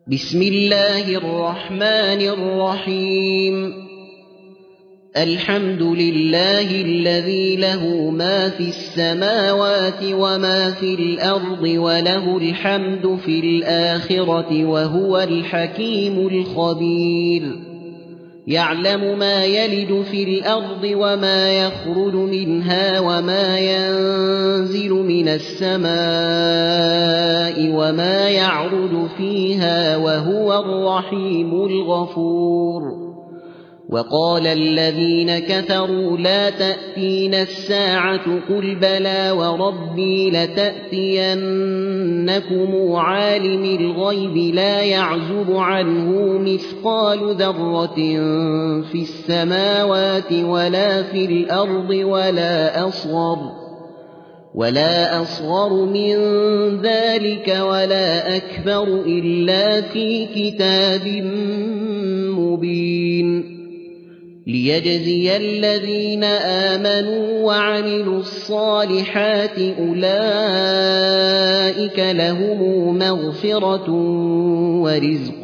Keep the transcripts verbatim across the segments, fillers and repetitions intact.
بسم الله الرحمن الرحيم الحمد لله الذي له ما في السماوات وما في الأرض وله الحمد في الآخرة وهو الحكيم الخبير يعلم ما يلج في الأرض وما يخرج منها وما ينزل من السماء وما يعرج فيها وهو الرحيم الغفور وقال الذين كفروا لا تأتينا الساعة قل بلى وربي لتأتينكم عالم الغيب لا يعزب عنه مثقال ذرة في السماوات ولا في الأرض ولا أصغر ولا أصغر من ذلك ولا أكبر إلا في كتاب مبين ليجزي الذين آمنوا وعملوا الصالحات أولئك لهم مغفرة ورزق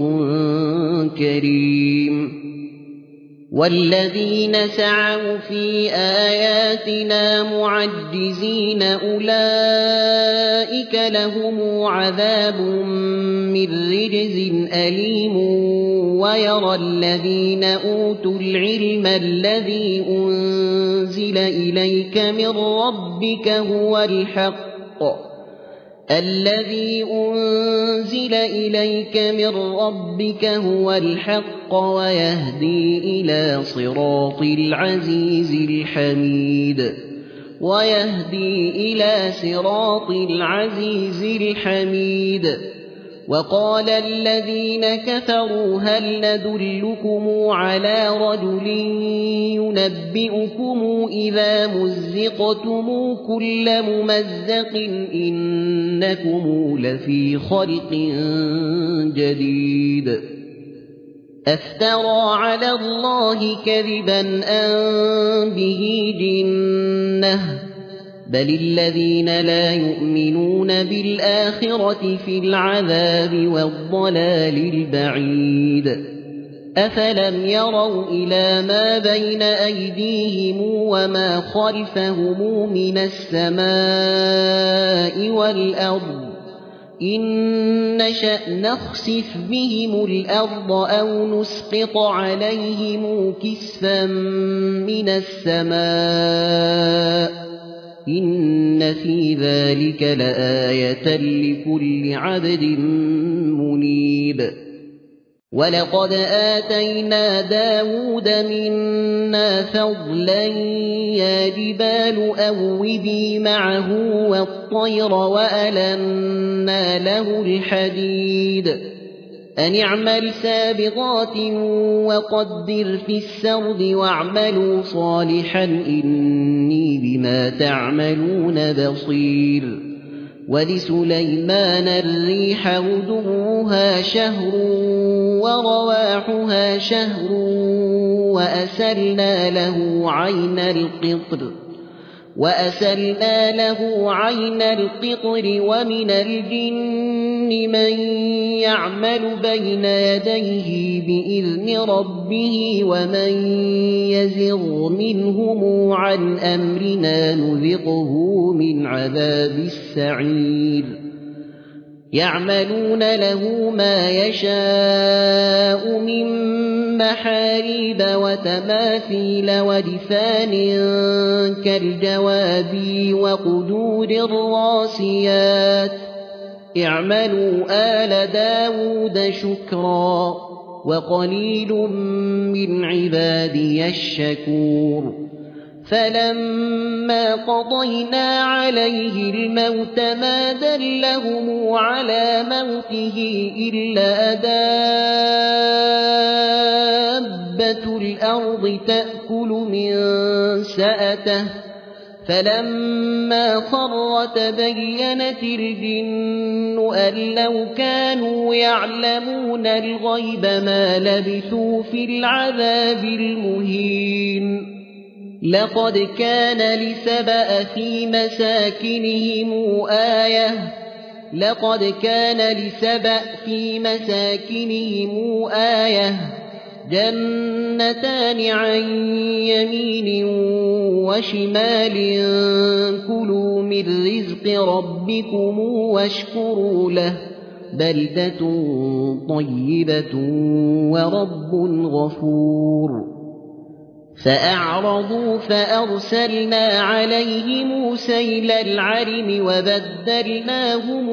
كريم والذين سعوا في آياتنا معجزين أولئك لهم عذاب من رجز أليم ويرى الذين أوتوا العلم الذي أنزل إليك من ربك هو الحق الذي أنزل إليك من ربك هو الحق ويهدي إلى صراط العزيز الحميد ويهدي إلى صراط العزيز الحميد وقال الذين كفروا هل ندلكم على رجل ينبئكم إذا مزقتم كل ممزق إنكم لفي خلق جديد أفترى على الله كذبا أم به جنة بل الذين لا يؤمنون بالآخرة في العذاب والضلال البعيد أفلم يروا إلى ما بين أيديهم وما خلفهم من السماء والأرض إن نشأ نخسف بهم الأرض أو نسقط عليهم كسفا من السماء إن في ذلك لآية لكل عبد منيب ولقد آتينا داود منا فضلا يا جبال أوبي معه والطير وألنا له الحديد أن اعمل سابغات وقدر في السرد واعملوا صالحا إني بما تعملون بصير ولسليمان الريح غدوها شهر ورواحها شهر وأسلنا له عين القطر وأسلنا له عين القطر ومن الجن من يعمل بين يديه بإذن ربه ومن يزغ منهم عن أمرنا نذقه من عذاب السعير يعملون له ما يشاء من محاريب وتماثيل ودفان كالجواب وقدور الراسيات اعملوا آل داود شكرا وقليل من عبادي الشكور فلما قضينا عليه الموت ما دلهم على موته إلا دابة الأرض تأكل من سأته فلما خر تبينت الجن أن لو كانوا يعلمون الغيب ما لبثوا في العذاب المهين لقد كان لسبأ في مساكنهم آية لقد كان لسبأ في مساكنهم آية جنتان عن يمين وشمال كلوا من رزق ربكم واشكروا له بلدة طيبة ورب غفور فأعرضوا فأرسلنا عليهم سيل العرم وبدلناهم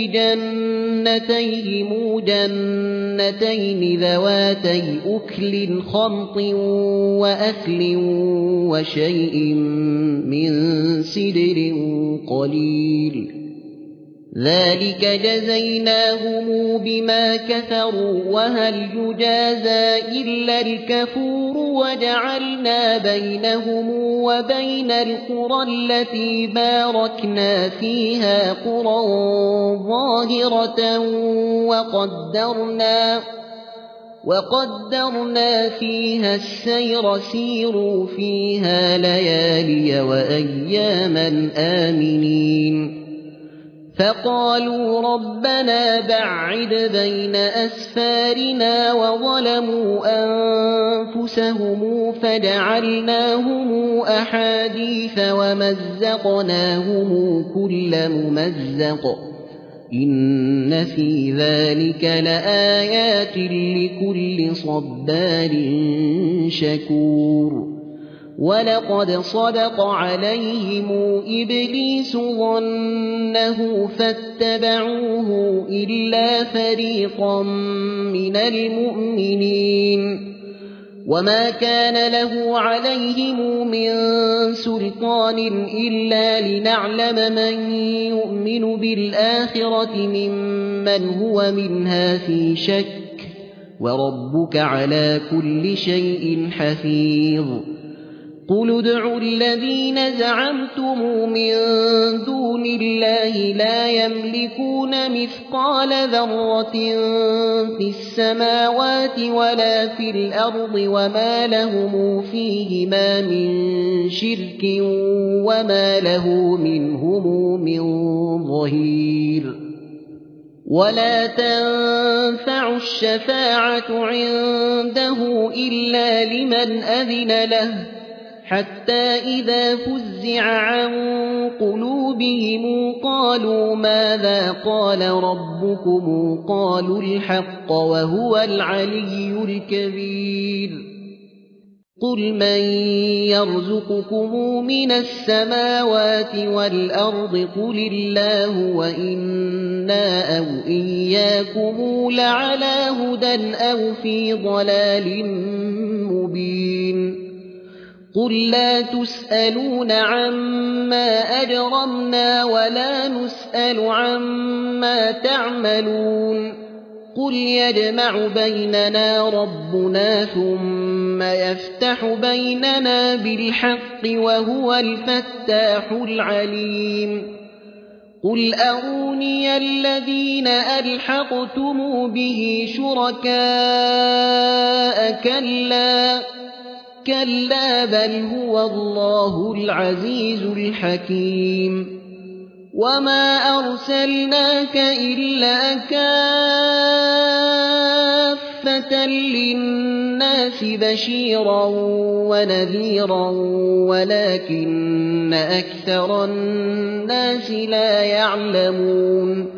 بجنتيهم جنتين ذواتي أكل خمط وأكل وشيء من سدر قليل ذلك جزيناهم بما كفروا وهل يجازى إلا الكفور وجعلنا بينهم وبين القرى التي باركنا فيها قرى ظاهرة وقدرنا, وقدرنا فيها السير سيروا فيها ليالي وأياما آمنين فقالوا ربنا بعد بين أسفارنا وظلموا أنفسهم فجعلناهم أحاديث ومزقناهم كل ممزق إن في ذلك لآيات لكل صبار شكور ولقد صدق عليهم إبليس ظنه فاتبعوه إلا فريقا من المؤمنين وما كان له عليهم من سلطان إلا لنعلم من يؤمن بالآخرة ممن هو منها في شك وربك على كل شيء حفيظ قل ادعوا الذين زعمتم من دون الله لا يملكون مثقال ذرة في السماوات ولا في الأرض وما لهم فيهما من شرك وما له منهم من ظهير ولا تنفع الشفاعة عنده إلا لمن أذن له حتى إذا فزع عن قلوبهم قالوا ماذا قال ربكم قالوا الحق وهو العلي الكبير قل من يرزقكم من السماوات والأرض قل الله وإنا أو إياكم لعلى هدى أو في ضلال مبين قل لا تسألون عما أجرمنا ولا نسأل عما تعملون قل يجمع بيننا ربنا ثم يفتح بيننا بالحق وهو الفتاح العليم قل أروني الذين ألحقتم به شركاء كلا كلا بل هو الله العزيز الحكيم وما أرسلناك إلا كافة للناس بشيرا ونذيرا ولكن أكثر الناس لا يعلمون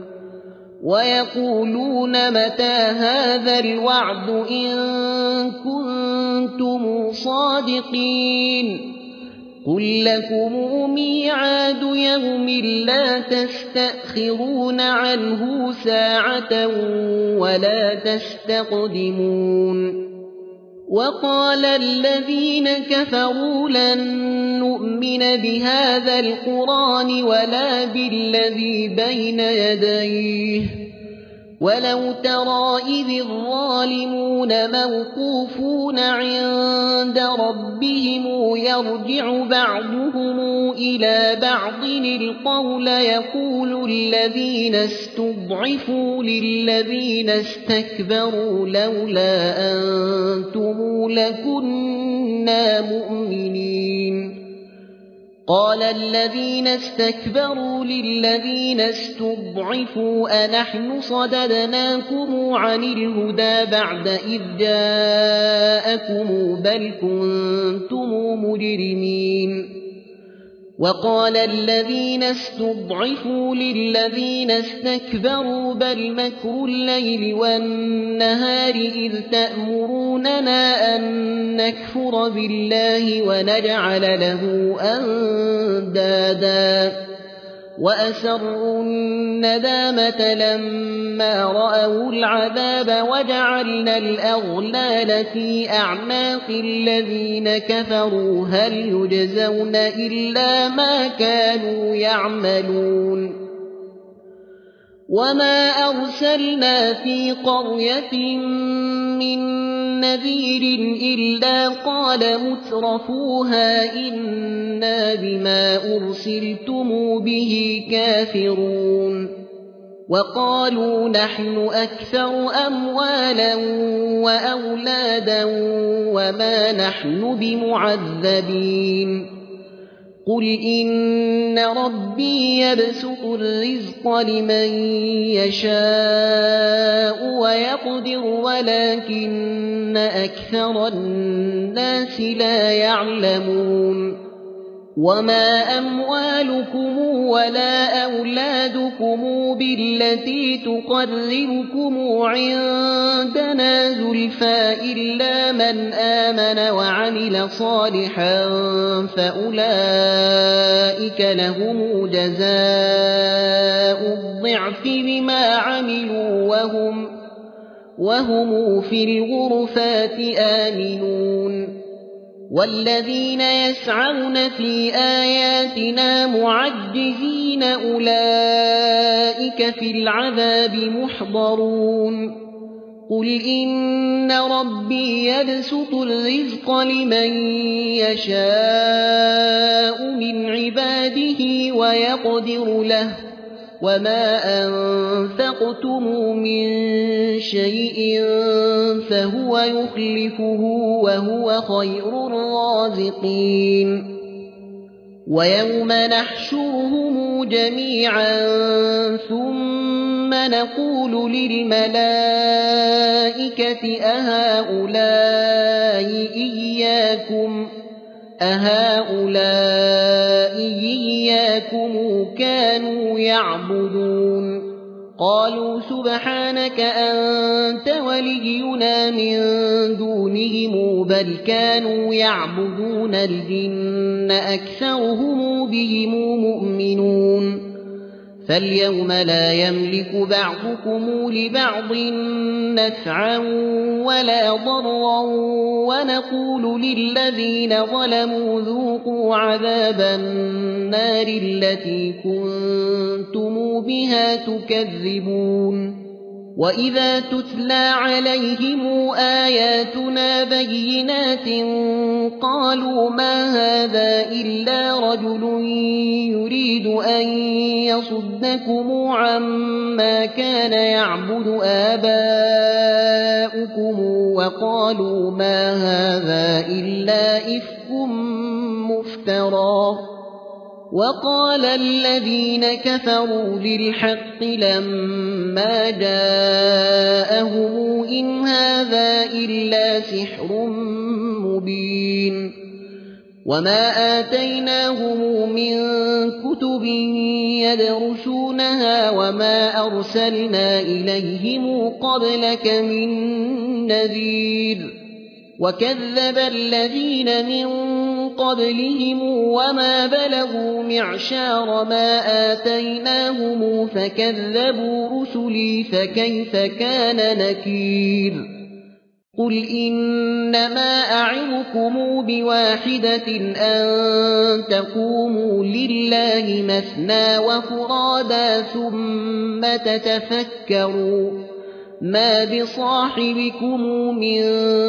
ويقولون متى هذا الوعد إن كنتم صادقين قل لكم ميعاد يوم لا تستأخرون عنه ساعة ولا تستقدمون وقال الذين كفروا لن نؤمن بهذا القرآن ولا بالذي بين يديه ولو ترى إذ الظالمون موقوفون عند ربهم يرجع بعضهم إلى بعض القول يقول الذين استضعفوا للذين استكبروا لولا أنتم لكنا مؤمنين قال الذين استكبروا للذين استضعفوا أنحن صددناكم عن الهدى بعد إذ جاءكم بل كنتم مجرمين وقال الذين استضعفوا للذين استكبروا بل مكر الليل والنهار إذ تأمروننا أن نكفر بالله ونجعل له أندادا وأسروا الندامة لما رأوا العذاب وجعلنا الأغلال في أعناق الذين كفروا هل يجزون إلا ما كانوا يعملون وما أرسلنا في قرية من نذير إلا قال مترفوها إنا بما أرسلتم به كافرون وقالوا نحن أكثر أموالا وأولادا وما نحن بمعذبين قل إن ربي يبسط الرزق لمن يشاء ويقدر ولكن أكثر الناس لا يعلمون وما أموالكم ولا أولادكم بالتي تقربكم عندنا زلفى إلا من آمن وعمل صالحا فأولئك لهم جزاء الضعف بما عملوا وهم, وهم في الغرفات آمنون والذين يسعون في آياتنا معجزين أولئك في العذاب محضرون قل إن ربي يبسط الرزق لمن يشاء من عباده ويقدر له وما أنفقتم من شيء فهو يخلفه وهو خير الرازقين ويوم نحشرهم جميعا ثم نقول للملائكة أهؤلاء إياكم أهؤلاء إياكم كانوا يعبدون قالوا سبحانك أنت ولينا من دونهم بل كانوا يعبدون الجن أكثرهم بهم مؤمنون فاليوم لا يملك بعضكم لبعض نفعا ولا ضرا ونقول للذين ظلموا ذوقوا عذاب النار التي كنتم بها تكذبون وإذا تتلى عليهم آياتنا بينات قالوا ما هذا إلا رجل يريد أن يصدكم عما كان يعبد آباؤكم وقالوا ما هذا إلا إفك مفترى وقال الذين كفروا للحق لما جاءهم إن هذا إلا سحر مبين وما آتيناهم من كتب يدرسونها وما أرسلنا إليهم قبلك من نذير وكذب الذين من قبلهم وما بلغوا معشار ما آتيناهم فكذبوا رسلي فكيف كان نكير قل إنما أعظكم بواحدة أن تقوموا لله مثنى وفرادا ثم تتفكروا ما بصاحبكم من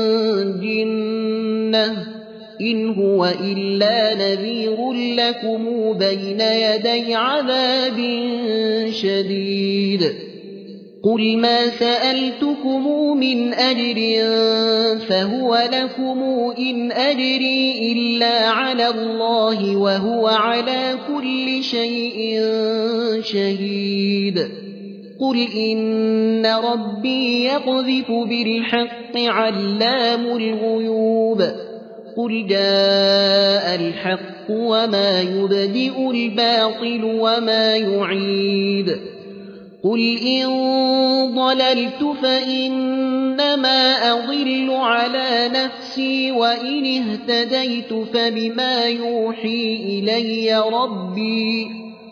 جنة إن هو إلا نذير لكم بين يدي عذاب شديد قل ما سألتكم من أجر فهو لكم إن أجري إلا على الله وهو على كل شيء شهيد قل إن ربي يقذف بالحق علام الغيوب قل جاء الحق وما يبدئ الباطل وما يعيد قل إن ضللت فإنما أضل على نفسي وإن اهتديت فبما يوحي إلي ربي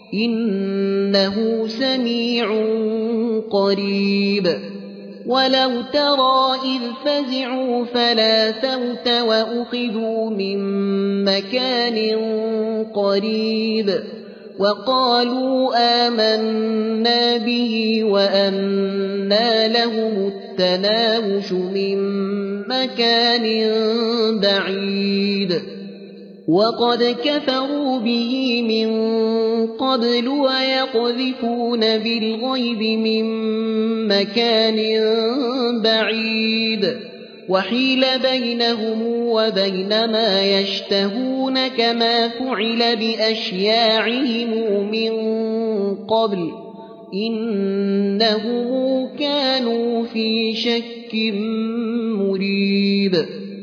إنه سميع قريب ولو ترى إذ فزعوا فلا توت وأخذوا من مكان قريب وقالوا آمنا به وأنى لهم التناوش من مكان بعيد وقد كفروا به من قبل ويقذفون بالغيب من مكان بعيد وحيل بينهم وبين ما يشتهون كما فعل بأشياعهم من قبل إنهم كانوا في شك مريب.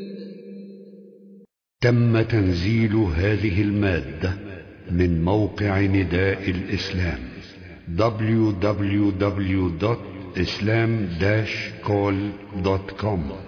تم تنزيل هذه المادة من موقع نداء الإسلام دبليو دبليو دبليو دوت إسلام داش كول دوت كوم.